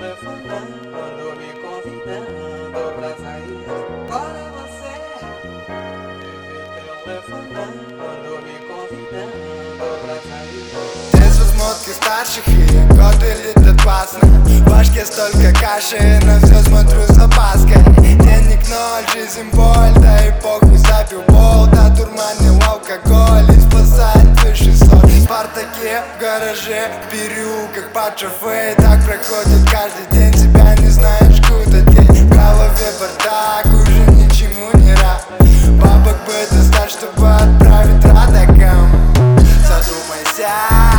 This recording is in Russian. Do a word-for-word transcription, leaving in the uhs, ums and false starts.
telefonando, me convidando pra sair. Bora você, vive telefonando, me convidando pra sair. Трезвый смотки старших и годы летят классно. В башке столько каши, на все смотрю с опаской. Денег ноль, жизнь боль, да и похуй, забил бол. Дурманил алкоголь и спасает выше слов. В Спартаке, в гараже, в переулках под шофе. Так проходит каждый день, тебя не знаешь куда деть. В голове бардак, уже ничему не рад. Бабок бы достать, чтобы отправить радокам. Задумайся.